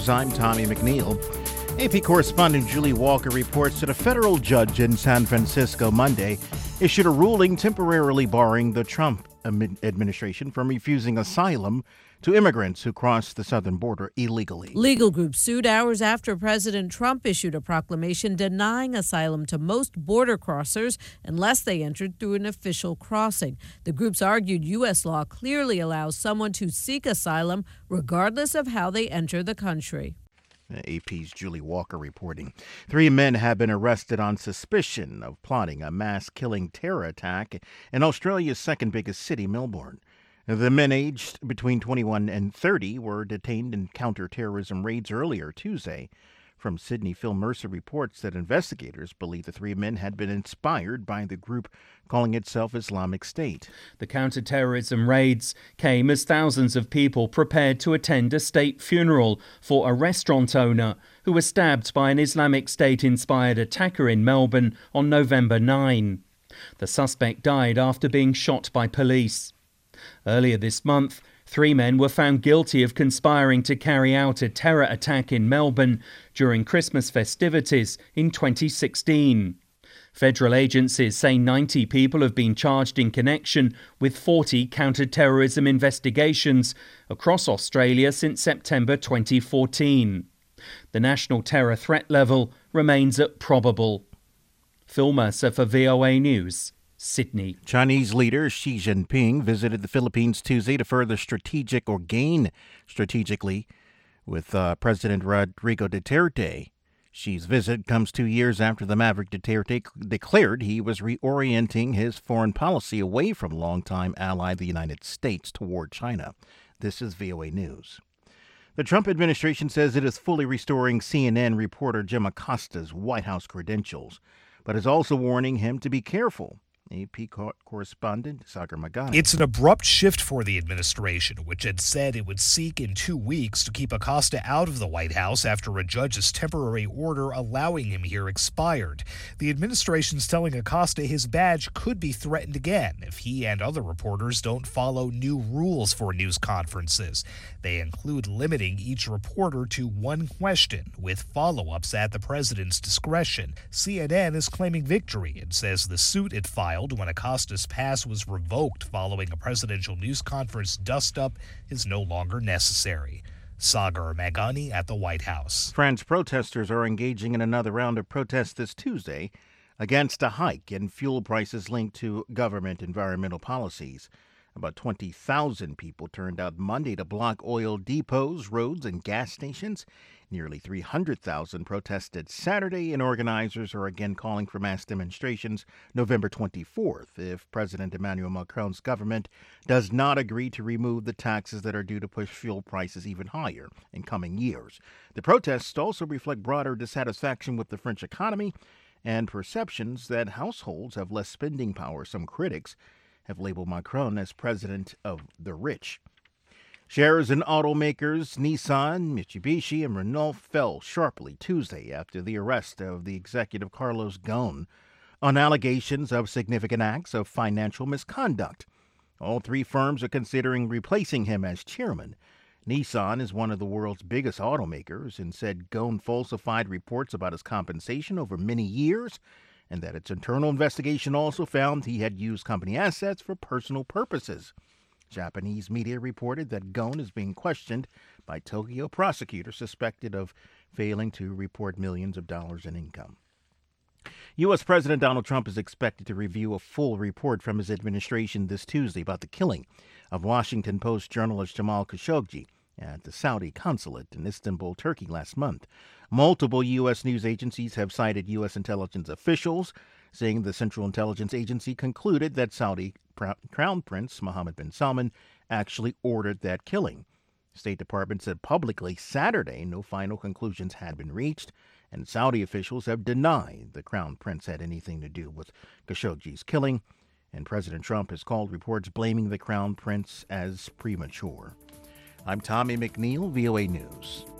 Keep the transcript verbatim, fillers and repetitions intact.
News. I'm Tommy McNeil. A P correspondent Julie Walker reports that a federal judge in San Francisco Monday issued a ruling temporarily barring the Trump administration from refusing asylum to immigrants who cross the southern border illegally. Legal groups sued hours after President Trump issued a proclamation denying asylum to most border crossers unless they entered through an official crossing. The groups argued U S law clearly allows someone to seek asylum regardless of how they enter the country. A P's Julie Walker reporting. Three men have been arrested on suspicion of plotting a mass-killing terror attack in Australia's second biggest city, Melbourne. The men aged between twenty-one and thirty were detained in counter-terrorism raids earlier Tuesday. From Sydney, Phil Mercer reports that investigators believe the three men had been inspired by the group calling itself Islamic State. The counter-terrorism raids came as thousands of people prepared to attend a state funeral for a restaurant owner who was stabbed by an Islamic State-inspired attacker in Melbourne on November ninth. The suspect died after being shot by police. Earlier this month, three men were found guilty of conspiring to carry out a terror attack in Melbourne during Christmas festivities in twenty sixteen. Federal agencies say ninety people have been charged in connection with forty counter-terrorism investigations across Australia since September twenty fourteen. The national terror threat level remains at probable. Phil Mercer for V O A News, Sydney. Chinese leader Xi Jinping visited the Philippines Tuesday to further strategic or gain strategically with uh, President Rodrigo Duterte. Xi's visit comes two years after the maverick Duterte declared he was reorienting his foreign policy away from longtime ally the United States toward China. This is V O A News. The Trump administration says it is fully restoring C N N reporter Jim Acosta's White House credentials, but is also warning him to be careful. A P correspondent Sagar Magana. It's an abrupt shift for the administration, which had said it would seek in two weeks to keep Acosta out of the White House after a judge's temporary order allowing him here expired. The administration's telling Acosta his badge could be threatened again if he and other reporters don't follow new rules for news conferences. They include limiting each reporter to one question, with follow-ups at the president's discretion. C N N is claiming victory and says the suit it filed when Acosta's pass was revoked following a presidential news conference dust-up is no longer necessary. Sagar Magani at the White House. French protesters are engaging in another round of protests this Tuesday against a hike in fuel prices linked to government environmental policies. About twenty thousand people turned out Monday to block oil depots, roads, and gas stations. Nearly three hundred thousand protested Saturday, and organizers are again calling for mass demonstrations November twenty-fourth if President Emmanuel Macron's government does not agree to remove the taxes that are due to push fuel prices even higher in coming years. The protests also reflect broader dissatisfaction with the French economy and perceptions that households have less spending power. Some critics have labeled Macron as president of the rich. Shares in automakers Nissan, Mitsubishi, and Renault fell sharply Tuesday after the arrest of the executive Carlos Ghosn on allegations of significant acts of financial misconduct. All three firms are considering replacing him as chairman. Nissan is one of the world's biggest automakers and said Ghosn falsified reports about his compensation over many years, and that its internal investigation also found he had used company assets for personal purposes. Japanese media reported that Ghosn is being questioned by Tokyo prosecutors suspected of failing to report millions of dollars in income. U S. President Donald Trump is expected to review a full report from his administration this Tuesday about the killing of Washington Post journalist Jamal Khashoggi at the Saudi consulate in Istanbul, Turkey last month. Multiple U S news agencies have cited U S intelligence officials, saying the Central Intelligence Agency concluded that Saudi Crown Prince Mohammed bin Salman actually ordered that killing. The State Department said publicly Saturday no final conclusions had been reached, and Saudi officials have denied the Crown Prince had anything to do with Khashoggi's killing, and President Trump has called reports blaming the Crown Prince as premature. I'm Tommy McNeil, V O A News.